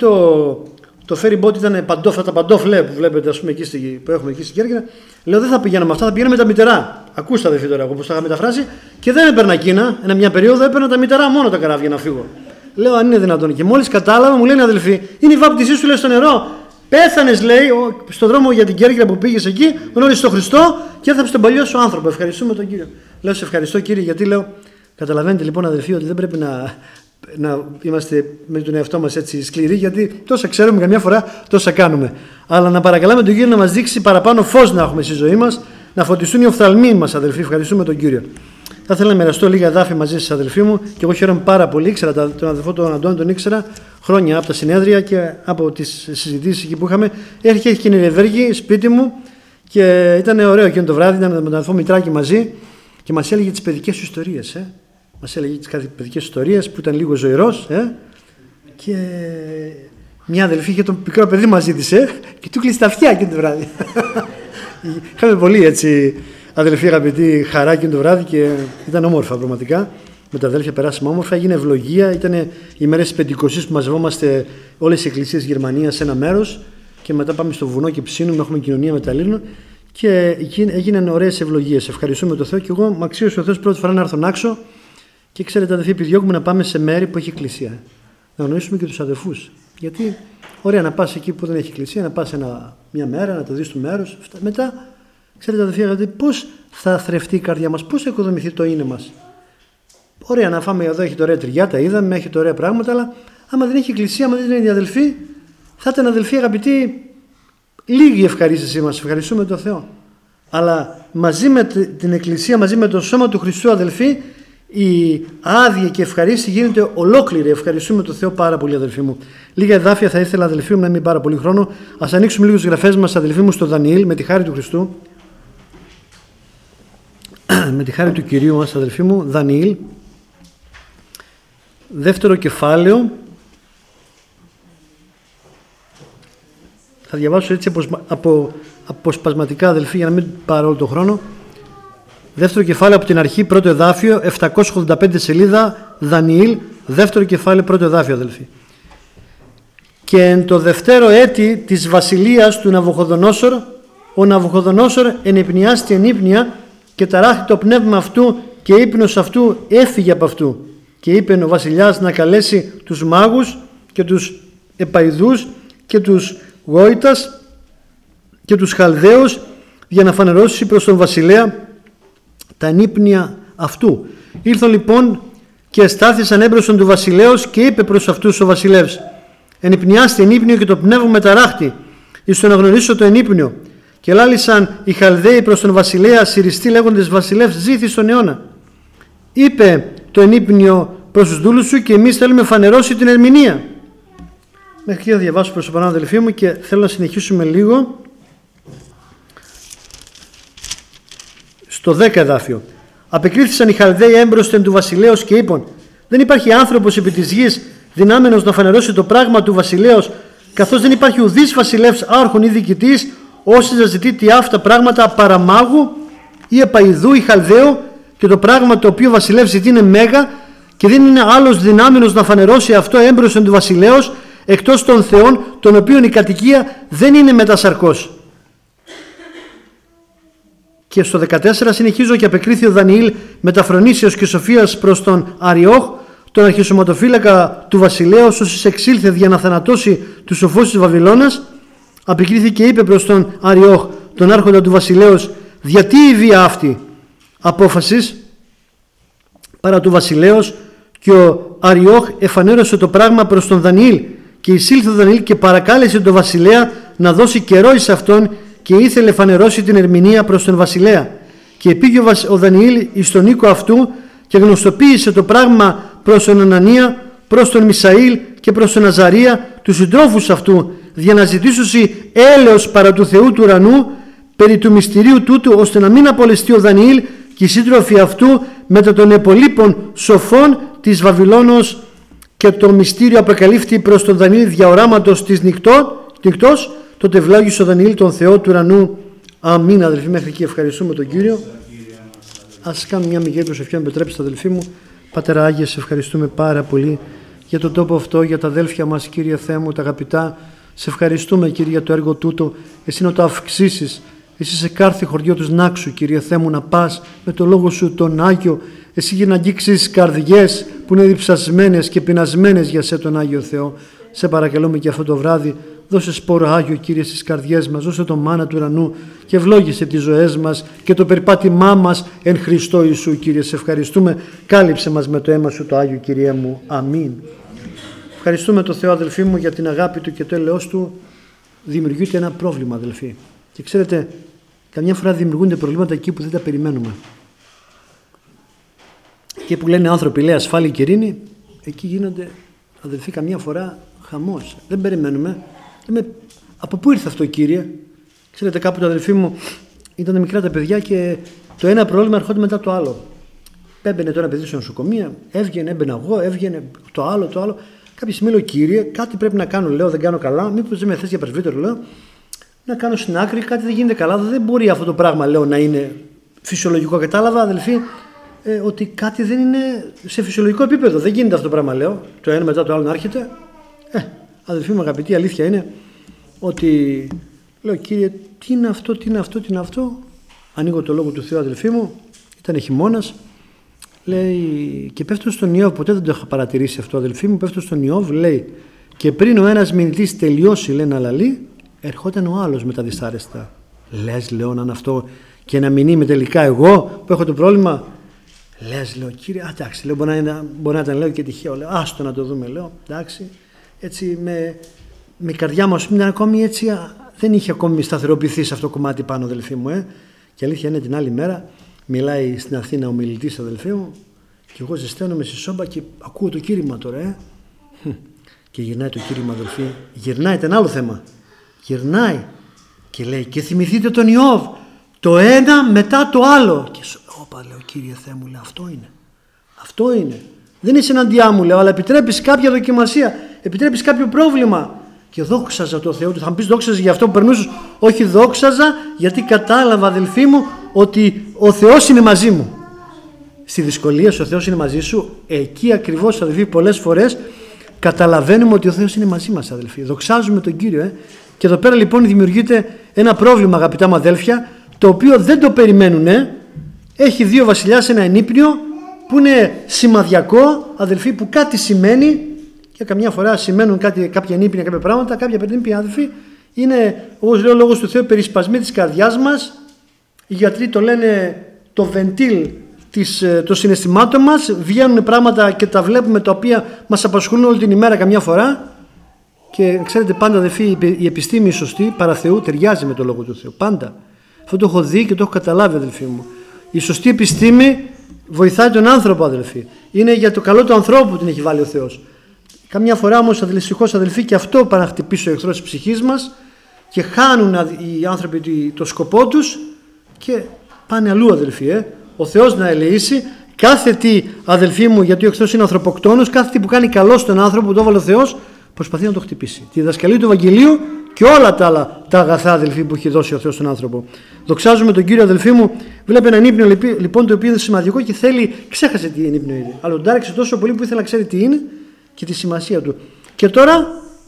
το ferry boat ήταν αυτά τα παντόφλε που βλέπετε, ας πούμε, εκεί που έχουμε εκεί στην Κέρκυρα, λέω, δεν θα πηγαίναμε αυτά, θα πηγαίναμε με τα μητερά. Ακούστε, αδελφοί, τώρα, εγώ πώς τα είχα μεταφράσει. Και δεν έπαιρνα εκείνα, μια περίοδο έπαιρνα τα μητερά μόνο τα καράβια να φύγω. Λέω, αν είναι δυνατόν. Και μόλις κατάλαβα, μου λένε, αδελφοί, είναι η βάπτισή σου, λέει, στο νερό. Πέθανες, λέει, στον δρόμο για την Κέρκυρα που πήγες εκεί, γνώρισες τον Χριστό και έθαψε τον παλιό σου άνθρωπο. Ευχαριστούμε τον Κύριο. Λέω, σε ευχαριστώ, Κύριε, γιατί, λέω, καταλαβαίνετε λοιπόν, αδελφοί, ότι δεν πρέπει να είμαστε με τον εαυτό μας έτσι σκληροί, γιατί τόσα ξέρουμε, καμιά φορά τόσα κάνουμε. Αλλά να παρακαλάμε τον Κύριο να μας δείξει παραπάνω φως να έχουμε στη ζωή μας, να φωτιστούν οι οφθαλμοί μας, αδελφοί. Ευχαριστούμε τον Κύριο. Θα ήθελα να μοιραστώ λίγα εδάφη μαζί σας, αδελφοί μου, και εγώ χαίρομαι πάρα πολύ. Ήξερα τον αδελφό τον Αντώνη, τον ήξερα χρόνια από τα συνέδρια και από τις συζητήσεις εκεί που είχαμε. Έχει και η Εβέργη σπίτι μου και ήταν ωραίο εκείνο το βράδυ. Ήταν με τον αδελφό Μητράκη μαζί και μας έλεγε τις παιδικές του ιστορίες. Μας έλεγε τις παιδικές ιστορίες που ήταν λίγο ζωηρός. Και μια αδελφή είχε το μικρό παιδί μαζί της και του κλείσει τα αυτιά εκείνο το βράδυ. Είχαμε πολύ έτσι, αδελφοί αγαπητοί, χαρά εκείνο το βράδυ και ήταν όμορφα πραγματικά. Με τα αδέλφια περάσαμε όμορφα, έγινε ευλογία. Ήταν οι μέρες της Πεντηκοστής που μαζευόμαστε όλες οι εκκλησίες Γερμανίας σε ένα μέρος και μετά πάμε στο βουνό και ψήνουμε, έχουμε κοινωνία με τα Λίρνα και έγιναν ωραίες ευλογίες. Ευχαριστούμε τον Θεό και εγώ μ' αξίωσε ο Θεός πρώτη φορά να έρθω να άξω και ξέρετε, αδελφοί, επιδιώκουμε να πάμε σε μέρη που έχει εκκλησία. Να γνωρίσουμε και τους αδελφούς. Γιατί ωραία να πας εκεί που δεν έχει εκκλησία, να πας μια μέρα, να το δεις το μέρος. Μετά, ξέρετε, αδελφοί, πώς θα θρεφτεί η καρδιά μας, πώς θα οικοδομηθεί το είναι μας. Ωραία να φάμε εδώ, έχει ωραία τριγιά, τα είδαμε, έχει ωραία πράγματα, αλλά άμα δεν έχει εκκλησία, άμα δεν είναι οι αδελφοί, θα ήταν, αδελφοί αγαπητοί, λίγη ευχαρίστησή μας. Ευχαριστούμε τον Θεό. Αλλά μαζί με την εκκλησία, μαζί με το σώμα του Χριστού, αδελφοί, η άδεια και ευχαρίστηση γίνεται ολόκληρη. Ευχαριστούμε τον Θεό πάρα πολύ, αδελφοί μου. Λίγα εδάφια θα ήθελα, αδελφοί μου, να μην πάρα πολύ χρόνο. Ας ανοίξουμε λίγο τις γραφές μας, αδελφοί μου, στο Δανιήλ, με τη χάρη του Χριστού. Με τη χάρη του Κυρίου μας, αδελφοί μου, Δανιήλ. Δεύτερο κεφάλαιο. Θα διαβάσω έτσι αποσπασματικά, αδελφοί, για να μην πάρω όλο τον χρόνο. Δεύτερο κεφάλαιο από την αρχή, πρώτο εδάφιο, 785 σελίδα, Δανιήλ, δεύτερο κεφάλαιο, πρώτο εδάφιο, αδελφοί. Και εν το δευτέρο έτη της βασιλείας του Ναβουχοδονόσορ, ο Ναβουχοδονόσορ ενυπνιάστη ενύπνοια και ταράχτη το πνεύμα αυτού και ύπνος αυτού έφυγε από αυτού. Και είπε ο βασιλιάς να καλέσει τους μάγους και τους επαϊδούς και τους γόητας και τους Χαλδαίους για να φανερώσει προς τον βασιλέα τα ενύπνια αυτού. Ήρθαν λοιπόν και εστάθησαν έμπροσθεν του βασιλέως και είπε προς αυτούς ο βασιλεύς: ενυπνιάστε ενύπνιο και το πνεύμα μεταράχτη, εις το να γνωρίσω το ενύπνιο. Και λάλησαν οι Χαλδαίοι προς τον βασιλέα συριστή λέγοντες: βασιλεύς ζήθη στον αιώνα. Είπε το ενύπνιο προς τους δούλους σου και εμείς θέλουμε φανερώσει την ερμηνεία. Μέχρι εκεί θα διαβάσω προς το παρόν, αδελφοί μου, και θέλω να συνεχίσουμε λίγο στο 10 εδάφιο. Απεκρίθησαν οι Χαλδαίοι έμπροσθεν του βασιλέως και είπαν: δεν υπάρχει άνθρωπος επί της γης δυνάμενος να φανερώσει το πράγμα του βασιλέως, καθώς δεν υπάρχει ουδής βασιλεύς, άρχον ή διοικητής, όσοι να ζητεί τι αυτά πράγματα παραμάγου ή επαϊδού ή Χαλδαίου, και το πράγμα το οποίο ο βασιλεύς ζητεί είναι μέγα και δεν είναι άλλος δυνάμενος να φανερώσει αυτό έμπροσθεν του βασιλέως, εκτός των θεών, των οποίων η κατοικία δεν είναι μετασαρκός. Και στο 14 συνεχίζω: και απεκρίθη ο Δανιήλ μεταφρονήσεως και σοφίας προς τον Αριόχ, τον αρχισωματοφύλακα του βασιλέως, όσοι εξήλθε για να θανατώσει τους σοφούς της Βαβυλώνας. Απεκρίθη και είπε προς τον Αριόχ, τον άρχοντα του βασιλέως: γιατί η βία αυτή απόφασης παρά του βασιλέως? Και ο Αριόχ εφανέρωσε το πράγμα προς τον Δανιήλ, και εισήλθε ο Δανιήλ και παρακάλεσε τον βασιλέα να δώσει καιρό εις αυτόν, και ήθελε φανερώσει την ερμηνεία προς τον βασιλέα. Και πήγε ο Δανιήλ εις τον οίκο αυτού και γνωστοποίησε το πράγμα προς τον Ανανία, προς τον Μισαήλ και προς τον Αζαρία, τους συντρόφους αυτού, για να ζητήσουσι έλεος παρά του Θεού του ουρανού περί του μυστηρίου τούτου, ώστε να μην απολεστεί ο Δανιήλ και οι σύντροφοι αυτού μετά των επολείπων σοφών της Βαβυλώνος. Και το μυστήριο αποκαλύφθη προς τον Δανιήλ δια οράματος της νυχτός. Τότε ευλόγησε ο Δανιήλ τον Θεό του ουρανού. Αμήν, αδελφοί. Μέχρι εκεί ευχαριστούμε τον Κύριο. Ας κάνουμε μια μικρή προσευχή, αν επιτρέψετε, αδελφοί μου. Πατέρα Άγιε, σε ευχαριστούμε πάρα πολύ για τον τόπο αυτό, για τα αδέλφια μας, Κύριε Θεέ μου, τα αγαπητά. Σε ευχαριστούμε, Κύριε, για το έργο τούτο. Εσύ να το αυξήσεις. Εσύ σε κάθε χωριό του Νάξου, Κύριε Θεέ μου, να πας με το λόγο σου τον Άγιο. Εσύ για να αγγίξεις καρδιές που είναι διψασμένες και πεινασμένες για σε τον Άγιο Θεό. Σε παρακαλούμε και αυτό το βράδυ. Δώσε σπόρο Άγιο, Κύριε, στις καρδιές μας. Δώσε το μάνα του ουρανού και ευλόγησε τις ζωές μας και το περπάτημά μας εν Χριστώ Ιησού, Κύριε. Σε ευχαριστούμε. Κάλυψε μας με το αίμα σου το Άγιο, Κύριε μου. Αμήν. Ευχαριστούμε τον Θεό, αδελφοί μου, για την αγάπη του και το έλεος του. Δημιουργείται ένα πρόβλημα, αδελφοί. Και ξέρετε, καμιά φορά δημιουργούνται προβλήματα εκεί που δεν τα περιμένουμε. Και που λένε άνθρωποι, λέει, ασφάλεια και ειρήνη, εκεί γίνονται, αδελφοί, καμιά φορά χαμός. Δεν περιμένουμε. Λέμε, από πού ήρθε αυτό, Κύριε? Ξέρετε, κάποτε, αδελφοί μου, ήταν μικρά τα παιδιά και το ένα πρόβλημα ερχόταν μετά το άλλο. Έμπαινε το ένα παιδί στο νοσοκομείο, έβγαινε, έμπαινα εγώ, έβγαινε το άλλο. Κάποια στιγμή λέω, Κύριε, κάτι πρέπει να κάνω, λέω, δεν κάνω καλά. Μήπως δεν με θες για πρεσβύτερο, λέω, να κάνω στην άκρη, κάτι δεν γίνεται καλά. Δεν μπορεί αυτό το πράγμα, λέω, να είναι φυσιολογικό. Κατάλαβα, αδελφοί, ότι κάτι δεν είναι σε φυσιολογικό επίπεδο. Δεν γίνεται αυτό το πράγμα, λέω. Το ένα μετά το άλλο να έρχεται. Αδελφοί μου, αγαπητοί, η αλήθεια είναι ότι λέω, Κύριε, τι είναι αυτό. Ανοίγω το λόγο του Θεού, αδελφοί μου. Ήταν χειμώνας. Λέει, και πέφτω στον Ιώβ. Ποτέ δεν το είχα παρατηρήσει αυτό, αδελφοί μου. Πέφτω στον Ιώβ, λέει, και πριν ο ένας μηνυτής τελειώσει, λέει, να λαλεί, ερχόταν ο άλλος με τα δυσάρεστα. Λες, λέω, να είναι αυτό και να μην είμαι τελικά εγώ που έχω το πρόβλημα? Λες, λέω, Κύριε, εντάξει, λέω, μπορεί να ήταν, λέω, και τυχαίο. Λέω, άστο να το δούμε, λέω, εντάξει. Έτσι, με η καρδιά μου, ήταν ακόμη έτσι, δεν είχε ακόμη σταθεροποιηθεί σε αυτό το κομμάτι πάνω, αδελφοί μου. Και αλήθεια είναι, την άλλη μέρα μιλάει στην Αθήνα ο μιλητής, αδελφοί μου, και εγώ ζεσταίνομαι στη σόμπα και ακούω το κήρυγμα τώρα. Και γυρνάει το κήρυγμα, αδελφοί. Γυρνάει, ήταν άλλο θέμα. Γυρνάει και λέει, και θυμηθείτε τον Ιώβ, το ένα μετά το άλλο. Και όπα, λέω, Κύριε Θεέ μου, λέω, αυτό είναι. Δεν είσαι εναντιά μου, λέω, αλλά επιτρέπεις κάποια δοκιμασία, επιτρέπεις κάποιο πρόβλημα. Και δόξαζα το Θεό του. Θα μου πεις, δόξαζα για αυτό που περνούσες? Όχι, δόξαζα γιατί κατάλαβα, αδελφοί μου, ότι ο Θεός είναι μαζί μου. Στη δυσκολία ο Θεός είναι μαζί σου. Εκεί ακριβώς, αδελφοί, πολλές φορές καταλαβαίνουμε ότι ο Θεός είναι μαζί μας, αδελφοί. Δοξάζουμε τον Κύριο. Και εδώ πέρα λοιπόν δημιουργείται ένα πρόβλημα, αγαπητά μου αδέλφια, το οποίο δεν το περιμένουν. Έχει δύο βασιλιάς, ένα ενύπνιο που είναι σημαδιακό, αδελφοί, που κάτι σημαίνει, και καμιά φορά σημαίνουν κάποια ενύπνια, κάποια πράγματα, κάποια ενύπνια, αδελφοί, είναι, όπως λέει ο λόγος του Θεού, περισπασμοί της καρδιάς μας Οι γιατροί το λένε το βεντίλ των συναισθημάτων μας, βγαίνουν πράγματα και τα βλέπουμε τα οποία μας απασχολούν όλη την ημέρα καμιά φορά. Και ξέρετε, πάντα αδελφοί, η επιστήμη η σωστή παρά Θεού ταιριάζει με το Λόγο του Θεού. Πάντα. Αυτό το έχω δει και το έχω καταλάβει, αδελφοί μου. Η σωστή επιστήμη βοηθάει τον άνθρωπο, αδελφοί. Είναι για το καλό του ανθρώπου που την έχει βάλει ο Θεός. Καμιά φορά όμως, δυστυχώς, αδελφοί, και αυτό πάνε να χτυπήσει ο εχθρός της ψυχής μας και χάνουν οι άνθρωποι το σκοπό τους και πάνε αλλού, αδελφοί. Ο Θεός να ελεήσει κάθε τι, αδελφοί μου, γιατί ο εχθρός είναι ανθρωποκτόνος, κάθε τι που κάνει καλό στον άνθρωπο που το έβαλε ο Θεός, προσπαθεί να το χτυπήσει. Τη διδασκαλία του Ευαγγελίου και όλα τα άλλα τα αγαθά, αδελφοί, που έχει δώσει ο Θεός στον άνθρωπο. Δοξάζουμε τον Κύριο, αδελφοί μου. Βλέπει έναν ύπνο λοιπόν, το οποίο είναι σημαντικό και θέλει, ξέχασε τι είναι ύπνο είναι. Αλλά τον τάρεξε τόσο πολύ που ήθελε να ξέρει τι είναι και τη σημασία του. Και τώρα,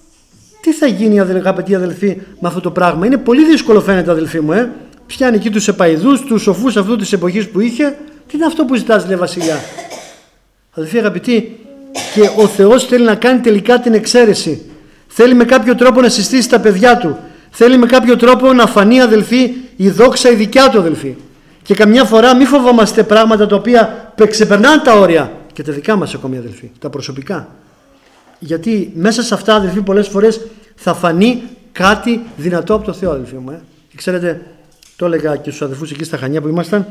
τι θα γίνει, αγαπητοί αδελφοί, με αυτό το πράγμα? Είναι πολύ δύσκολο, φαίνεται, αδελφοί μου. Πιάνει εκεί τους επαηδούς, τους σοφούς αυτού της εποχής που είχε. Τι είναι αυτό που ζητάς, λέει βασιλιά? Αδελφοί αγαπητοί, και ο Θεός θέλει να κάνει τελικά την εξαίρεση. Θέλει με κάποιο τρόπο να συστήσει τα παιδιά του. Θέλει με κάποιο τρόπο να φανεί, αδελφοί, η δόξα η δικιά του, αδελφοί. Και καμιά φορά μη φοβόμαστε πράγματα τα οποία ξεπερνάνε τα όρια και τα δικά μας ακόμη, αδελφοί, τα προσωπικά. Γιατί μέσα σε αυτά, αδελφοί, πολλές φορές θα φανεί κάτι δυνατό από το Θεό, αδελφοί μου. Και ξέρετε, το έλεγα και στους αδελφούς εκεί στα Χανιά που ήμασταν,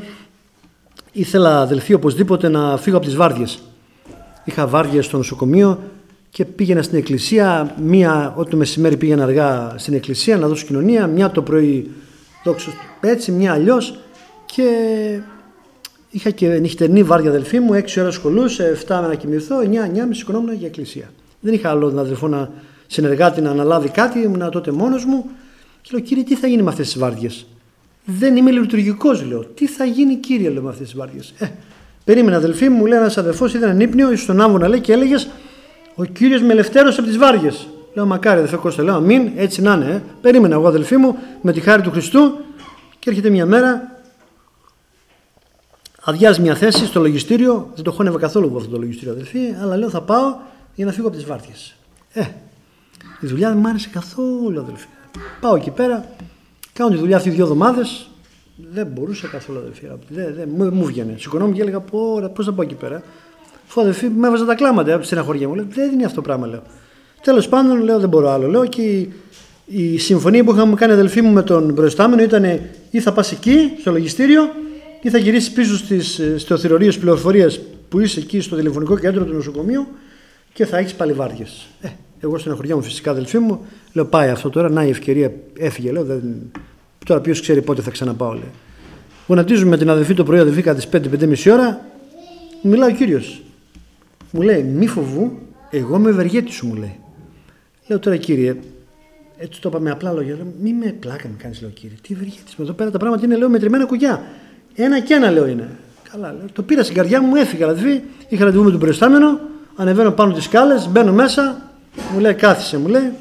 ήθελα, αδελφοί, οπωσδήποτε να φύγω από τις βάρδιες. Είχα βάρδιες στο νοσοκομείο και πήγαινα στην εκκλησία. Μία ό,τι το μεσημέρι πήγαινα αργά στην εκκλησία να δώσω κοινωνία, μια το πρωί έτσι, μια αλλιώς. Και είχα και νυχτερινή βάρδια, αδελφοί μου, 6 ώρες σχολούσε, 7 να κοιμηθώ, 9-9.30 σηκωνόμουν για εκκλησία. Δεν είχα άλλο αδελφό να συνεργάτη να αναλάβει κάτι, ήμουν τότε μόνος μου. Και λέω, Κύριε, τι θα γίνει με αυτές τις βάρδιες? Δεν είμαι λειτουργικός, λέω. Τι θα γίνει, Κύριε, λέω, με αυτές τις βάρδιες? Περίμενα, αδελφοί μου, λέει ένας αδελφός, ήταν ύπνιο, ήσουν στον άμβονα, λέει, και έλεγες, ο Κύριος με ελευθέρωσε από τις βάρδιες. Λέω, μακάρι, αδελφέ Κώστα, λέω, αμήν, έτσι να είναι. Περίμενα εγώ, αδελφοί μου, με τη χάρη του Χριστού, και έρχεται μια μέρα, αδειάζει μια θέση στο λογιστήριο. Δεν το χώνευα καθόλου αυτό το λογιστήριο, αδελφοί, αλλά λέω, θα πάω για να φύγω από τις βάρδιες. Η δουλειά δεν μ' άρεσε καθόλου, αδελφοί. Πάω εκεί πέρα, κάνω τη δουλειά αυτή 2 εβδομάδες. Δεν μπορούσα καθόλου, αδελφοί. Μου βγαίνει. Σηκωνόμουν και έλεγα, πώς θα πάω εκεί πέρα? Αφού, αδελφοί, με έβαζα τα κλάματα από τη στεναχωρία μου. Λέω, δεν είναι αυτό το πράγμα, λέω. Τέλος πάντων, λέω, δεν μπορώ άλλο. Λέω, και η συμφωνία που είχαμε κάνει, αδελφοί μου, με τον προϊστάμενο ήταν ή θα πας εκεί, στο λογιστήριο, ή θα γυρίσεις πίσω στο θηρορείο πληροφορίας που είσαι εκεί στο τηλεφωνικό κέντρο του νοσοκομείου και θα έχεις πάλι βάρδιες. Εγώ στεναχωριά μου, φυσικά, αδελφοί μου, λέω, πάει αυτό τώρα, να η ευκαιρία έφυγε, λέω. Τώρα ποιος ξέρει πότε θα ξαναπάω, λέει. Γονατίζουμε με την αδελφή το πρωί, αδελφή, κατά τις 5-5.30 ώρα. Μιλάει ο Κύριος. Μου λέει, μη φοβού, εγώ είμαι ευεργέτης σου, μου λέει. Λέω, τώρα, Κύριε, έτσι το είπαμε απλά λόγια. Λέω, μη με πλάκα με κάνεις, λέω, Κύριε. Τι ευεργέτης? Εδώ πέρα τα πράγματα είναι, λέω, μετρημένα κουκιά. Ένα και ένα, λέω, είναι. Καλά, λέω. Το πήρα στην καρδιά μου, έφυγα, δηλαδή. Είχα ραντεβού με τον προϊστάμενο. Ανεβαίνω πάνω τις σκάλες, μπαίνω μέσα. Μου λέει, κάθισε, μου λέει.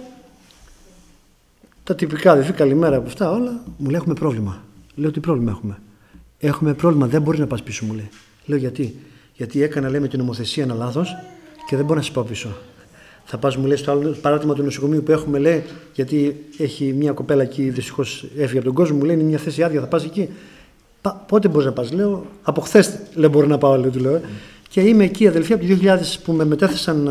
Τα τυπικά, αδελφοί, καλημέρα από αυτά όλα. Μου λέει, έχουμε πρόβλημα. Λέω, τι πρόβλημα έχουμε? Έχουμε πρόβλημα, δεν μπορεί να πας πίσω, μου λέει. Λέω, γιατί? Γιατί έκανα, λέει, με την νομοθεσία ένα λάθος και δεν μπορώ να σε πάω πίσω. Θα πας, μου λέει, στο άλλο παράδειγμα του νοσοκομείου που έχουμε, λέει, γιατί έχει μια κοπέλα εκεί, δυστυχώς έφυγε από τον κόσμο, μου λέει, είναι μια θέση άδεια, θα πας εκεί. Πότε μπορείς να πας? Λέω, από χθες, λέω, μπορώ να πάω, λέω, του λέω. Και είμαι εκεί, αδελφοί, από το 2000 που με μετέθεσαν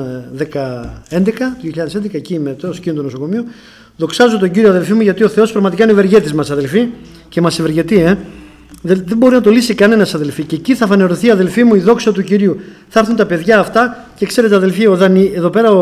2011, εκεί είμαι τώρα, στο το νοσοκομείο. Δοξάζω τον Κύριο, αδελφοί μου, γιατί ο Θεός πραγματικά είναι ευεργέτης μας, αδελφοί, και μας ευεργετεί, Δεν μπορεί να το λύσει κανένας, αδελφοί. Και εκεί θα φανερωθεί, αδελφοί μου, η δόξα του Κυρίου. Θα έρθουν τα παιδιά αυτά και ξέρετε, αδελφοί, εδώ πέρα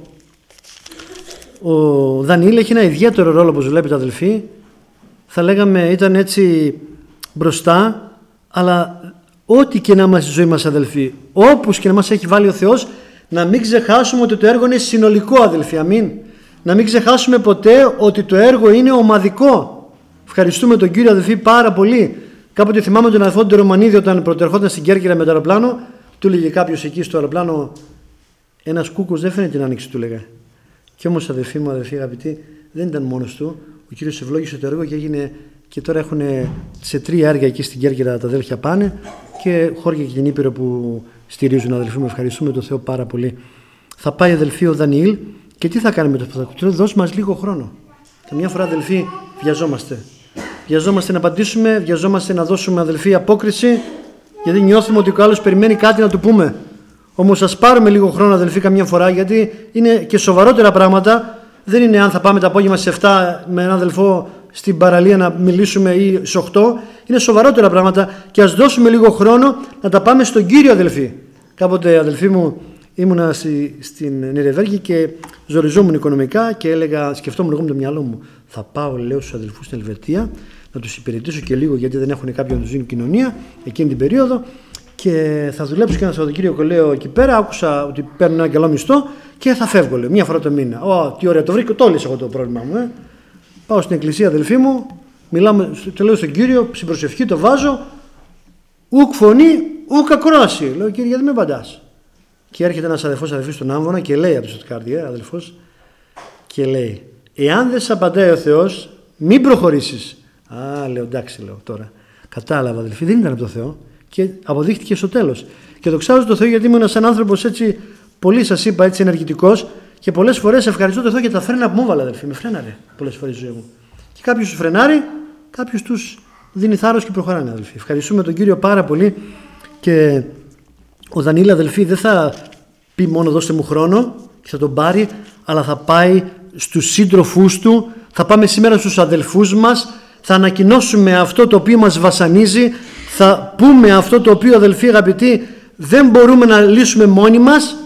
ο Δανιήλ έχει ένα ιδιαίτερο ρόλο, όπως βλέπετε, αδελφοί. Θα λέγαμε ήταν έτσι μπροστά, αλλά ό,τι και να είμαστε στη ζωή μας, αδελφοί, όπως και να μας έχει βάλει ο Θεός, να μην ξεχάσουμε ότι το έργο είναι συνολικό, αδελφοί. Αμήν. Να μην ξεχάσουμε ποτέ ότι το έργο είναι ομαδικό. Ευχαριστούμε τον Κύριο, αδελφοί, πάρα πολύ. Κάποτε θυμάμαι τον αδελφό του Ρωμανίδη, όταν προτερχόταν στην Κέρκυρα με το αεροπλάνο, του έλεγε κάποιος εκεί στο αεροπλάνο, ένας κούκος δεν φαίνεται την άνοιξη, του έλεγε. Κι όμως, αδελφοί μου, αδελφοί αγαπητοί, δεν ήταν μόνος του. Ο Κύριος ευλόγησε το έργο και έγινε. Και τώρα έχουν σε 3 έργα εκεί στην Κέρκυρα τα αδέλφια πάνε και χώρια και την Ήπειρο που στηρίζουν, αδελφοί μου. Ευχαριστούμε τον Θεό πάρα πολύ. Θα πάει, αδελφοί, ο Δανιήλ και τι θα κάνει με το πρωτοκολλητήριο? Δώσ' μας λίγο χρόνο. Καμιά φορά, αδελφοί, βιαζόμαστε. βιαζόμαστε να απαντήσουμε, βιαζόμαστε να δώσουμε, αδελφοί, απόκριση, γιατί νιώθουμε ότι ο άλλος περιμένει κάτι να του πούμε. Όμως ας πάρουμε λίγο χρόνο, αδελφοί, καμιά φορά, γιατί είναι και σοβαρότερα πράγματα. Δεν είναι αν θα πάμε το απόγευμα στις 7 με έναν αδελφό στην παραλία να μιλήσουμε ή στις 8. Είναι σοβαρότερα πράγματα και ας δώσουμε λίγο χρόνο να τα πάμε στον Κύριο, αδελφοί. Κάποτε, αδελφοί μου, ήμουνα στην Νιρεβέργη και ζοριζόμουν οικονομικά και σκεφτόμουν εγώ με το μυαλό μου, θα πάω, λέω, στους αδελφούς στην Ελβετία να τους υπηρετήσω και λίγο, γιατί δεν έχουν κάποιον να τους δίνει κοινωνία εκείνη την περίοδο, και θα δουλέψω και ένα Σαββατοκύριακο, λέω, εκεί πέρα. Άκουσα ότι παίρνουν ένα καλό μισθό και θα φεύγω, λέω, μία φορά το μήνα. Τι ωραία, το βρήκα, το λύσα εγώ το πρόβλημά μου. Πάω στην εκκλησία, αδελφοί μου, μιλάμε, το λέω στον Κύριο, στην προσευχή το βάζω, ουκ φωνή, ουκ ακρόαση. Λέω, Κύριε, γιατί με απαντάς? Και έρχεται ένας αδελφός στον Άμβονα και λέει από τη Στουτγκάρδη, αδελφός, και λέει, εάν δεν σε απαντάει ο Θεός, μην προχωρήσεις. Λέω, εντάξει, λέω τώρα. Κατάλαβα, αδελφοί, δεν ήταν από το Θεό. Και αποδείχτηκε στο τέλος. Και δοξάζω το Θεό, γιατί ήμουν ένας άνθρωπος έτσι, πολύ σας είπα, έτσι ενεργητικός, και πολλές φορές ευχαριστώ το Θεό για τα φρένα που μου έβαλε, αδελφοί. Με φρέναρε πολλές φορές στη ζωή μου. Και κάποιος τους φρενάρει, κάποιος τους δίνει θάρρος και προχωράνε, αδελφοί. Ευχαριστούμε τον Κύριο πάρα πολύ. Και ο Δανίλη, αδελφοί, δεν θα πει μόνο δώστε μου χρόνο και θα τον πάρει, αλλά θα πάει στους σύντροφούς του, θα πάμε σήμερα στους αδελφούς μας, θα ανακοινώσουμε αυτό το οποίο μας βασανίζει, θα πούμε αυτό το οποίο, αδελφοί αγαπητοί, δεν μπορούμε να λύσουμε μόνοι μας.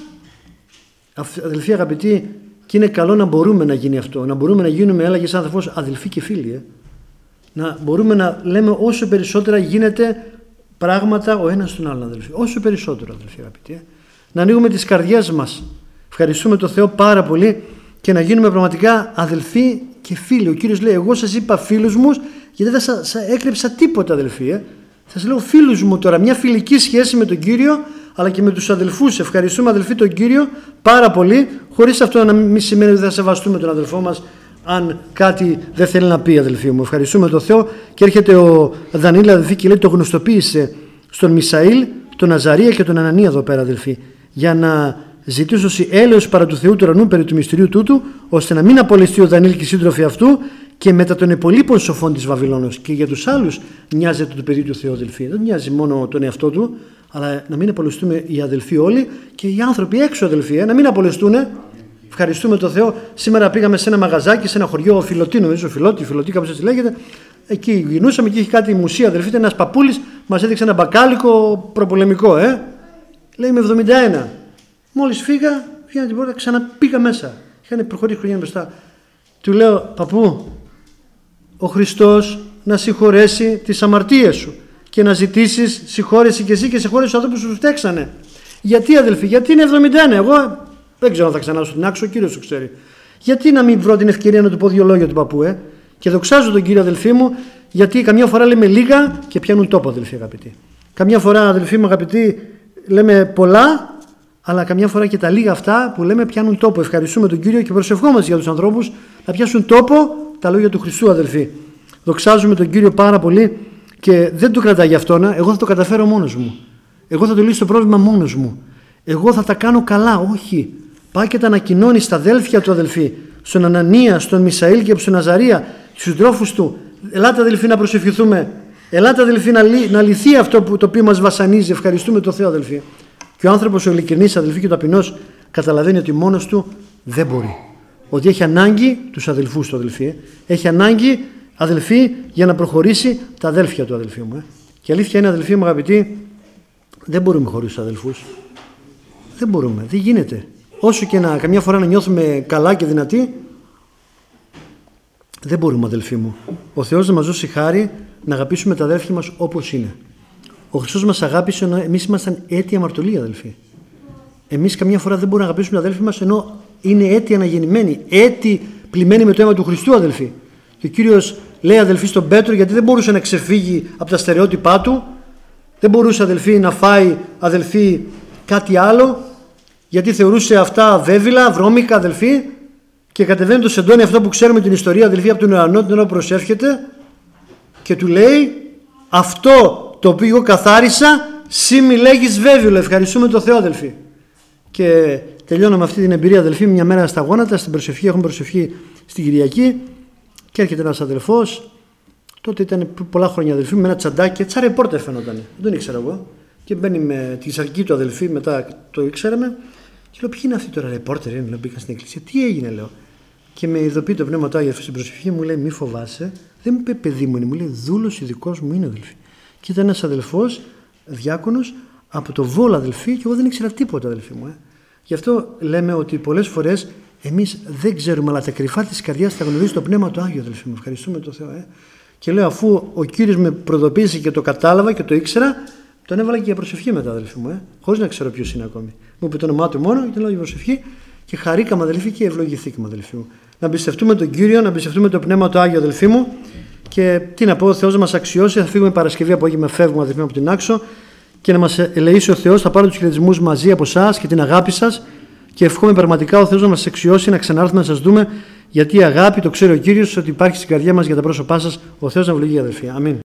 Αδελφοί αγαπητοί, και είναι καλό να μπορούμε να γίνει αυτό, να μπορούμε να γίνουμε, έλεγες άνθρωπος, αδελφοί και φίλοι. Να μπορούμε να λέμε όσο περισσότερα γίνεται πράγματα ο ένας στον άλλον, αδελφοί. Όσο περισσότερο, αδελφοί αγαπητοί. Να ανοίγουμε τις καρδιές μας. Ευχαριστούμε τον Θεό πάρα πολύ και να γίνουμε πραγματικά αδελφοί και φίλοι. Ο Κύριος λέει, εγώ σας είπα φίλους μου, γιατί δεν σας έκρυψα τίποτα, αδελφοί. Σας λέω φίλους μου τώρα, μια φιλική σχέση με τον Κύριο, αλλά και με τους αδελφούς. Ευχαριστούμε, αδελφοί, τον Κύριο πάρα πολύ, χωρίς αυτό να μην σημαίνει ότι θα σεβαστούμε τον αδελφό μας αν κάτι δεν θέλει να πει, αδελφοί μου. Ευχαριστούμε τον Θεό. Και έρχεται ο Δανίλη, αδελφοί, και λέει, το γνωστοποίησε στον Μισαήλ, τον Αζαρία και τον Ανανία εδώ πέρα, αδελφοί, για να ζητήσω έλεος παρά του Θεού του ουρανού περί του μυστηρίου τούτου, ώστε να μην απολυστεί ο Δανίλη και οι σύντροφοι αυτού, και μετά των υπολείπων σοφών της Βαβυλώνος. Και για τους άλλους νοιάζεται το παιδί του Θεού, αδελφοί. Δεν νοιάζει μόνο τον εαυτό του, αλλά να μην απολυστούμε οι αδελφοί όλοι και οι άνθρωποι έξω, αδελφοί, να μην απολυστούν. Ευχαριστούμε τον Θεό. Σήμερα πήγαμε σε ένα μαγαζάκι, σε ένα χωριό Φιλωτή, νομίζω, Φιλωτή, κάπως έτσι λέγεται. Εκεί γινούσαμε και είχε κάτι μουσεία, αδελφοί. Ήταν ένας παππούλης, μας έδειξε ένα μπακάλικο προπολεμικό, Λέει με 71. Μόλις φύγα, βγαίνα την πόρτα, ξαναπήγα μέσα. Είχαν προχωρήσει χρόνια μπροστά. Του λέω, παππού, ο Χριστός να συγχωρέσει τις αμαρτίες σου και να ζητήσεις συγχώρεση και εσύ και συγχώρεση τους ανθρώπους που σου φταίξανε. Γιατί, αδελφοί, γιατί είναι 71? Εγώ δεν ξέρω αν θα ξανάσω την άξο, ο Κύριος το ξέρει. Γιατί να μην βρω την ευκαιρία να του πω δύο λόγια του παππού, Και δοξάζω τον Κύριο, αδελφοί μου, γιατί καμιά φορά λέμε λίγα και πιάνουν τόπο, αδελφοί αγαπητοί. Καμιά φορά, αδελφοί μου αγαπητοί, λέμε πολλά, αλλά καμιά φορά και τα λίγα αυτά που λέμε πιάνουν τόπο. Ευχαριστούμε τον Κύριο και προσευχόμαστε για τους ανθρώπους να πιάσουν τόπο τα λόγια του Χριστού, αδελφοί. Δοξάζουμε τον Κύριο πάρα πολύ και δεν το κρατάει για αυτόν. Εγώ θα το καταφέρω μόνος μου. Εγώ θα το λύσω το πρόβλημα μόνος μου. Εγώ θα τα κάνω καλά. Όχι. Πάει και τα ανακοινώνει στα αδέλφια του, αδελφοί. Στον Ανανία, στον Μισαήλ και στον Αζαρία, στους συντρόφους του. Ελάτε, αδελφοί, να προσευχηθούμε. Ελάτε, αδελφοί, να λυθεί αυτό το οποίο μας βασανίζει. Ευχαριστούμε τον Θεό, αδελφοί. Και ο άνθρωπος ο ειλικρινής, αδελφοί, και ο ταπεινός καταλαβαίνει ότι μόνος του δεν μπορεί. Ότι έχει ανάγκη τους αδελφούς του, αδελφοί. Έχει ανάγκη, αδελφοί, για να προχωρήσει τα αδέλφια του, αδελφοί μου. Και αλήθεια είναι, αδελφοί μου αγαπητοί, δεν μπορούμε χωρίς τους αδελφούς. Δεν μπορούμε, δεν γίνεται. Όσο και καμιά φορά να νιώθουμε καλά και δυνατοί, δεν μπορούμε, αδελφοί μου. Ο Θεός να μας δώσει χάρη να αγαπήσουμε τα αδέλφια μας όπως είναι. Ο Χριστός μας αγάπησε ενώ εμείς ήμασταν αίτια αμαρτωλία, αδελφοί. Εμείς καμιά φορά δεν μπορούμε να αγαπήσουμε τα αδέλφια μας ενώ είναι αίτια αναγεννημένοι, έτη πλημμένοι με το αίμα του Χριστού, αδελφοί. Και ο Κύριος λέει, αδελφοί, στον Πέτρο, γιατί δεν μπορούσε να ξεφύγει από τα στερεότυπά του, δεν μπορούσε, αδελφοί, να φάει, αδελφοί, κάτι άλλο, γιατί θεωρούσε αυτά βέβυλα, βρώμικα, αδελφοί, και κατεβαίνει το σεντόνι αυτό που ξέρουμε την ιστορία, αδελφοί, από τον ουρανό, την ώρα προσεύχεται και του λέει, αυτό το οποίο εγώ καθάρισα, σύ μη λέγεις βέβαιο. Ευχαριστούμε τον Θεό, αδελφοί. Και τελειώνω με αυτή την εμπειρία, αδελφοί, μια μέρα στα γόνατα, στην προσευχή, έχουμε προσευχή στην Κυριακή, και έρχεται ένας αδελφός, Τότε ήταν πολλά χρόνια αδελφή μου με ένα τσαντάκι, έτσι ρεπόρτερ φαινόταν. Δεν τον ήξερα εγώ. Και μπαίνει με τη σαρκική του αδελφή, μετά το ήξεραμε. Και λέω: ποιοι είναι αυτοί τώρα, ρεπόρτερ είναι, μπήκαν στην εκκλησία. Τι έγινε, λέω. Και με ειδοποιεί το πνεύμα του Άγιο στην προσευχή, μου λέει: μη φοβάσαι. Δεν μου είπε παιδί μου, μου λέει: δούλος ειδικός μου είναι, αδελφή. Και ήταν ένας αδελφός, διάκονος, από το Βόλο, αδελφή, και εγώ δεν ήξερα τίποτα, αδελφή μου. Γι' αυτό λέμε ότι πολλές φορές εμείς δεν ξέρουμε, αλλά τα κρυφά της καρδιάς τα γνωρίζει το πνεύμα του Άγιο, αδελφή μου. Ευχαριστούμε τον Θεό. Και λέω: αφού ο Κύριος με προειδοποίησε και το κατάλαβα και το ήξερα, τον έβαλα και για προσευχή μετά, αδελφή μου, χωρίς να ξέρω ποιος είναι ακόμη. Μου είπε το όνομά του μόνο και τον λέω για προσευχή και χαρήκαμε, αδελφή, και ευλογηθήκαμε, αδελφή μου. Να εμπιστευτούμε τον Κύριο, να εμπιστευτούμε το πνεύμα του Άγιο, αδελφή μου. Και τι να πω, ο Θεός να μας αξιώσει. Θα φύγουμε Παρασκευή απόγευμα, φεύγουμε, αδελφοί μου, από την Άξο, και να μας ελεήσει ο Θεός. Θα πάρω τους χαιρετισμούς μαζί από εσάς και την αγάπη σας. Και ευχόμαι πραγματικά ο Θεός να μας αξιώσει, να ξανάρθουμε να σας δούμε. Γιατί η αγάπη, το ξέρει ο Κύριος, ότι υπάρχει στην καρδιά μας για τα πρόσωπά σας. Ο Θεός να ευλογεί, αδελφοί. Αμήν.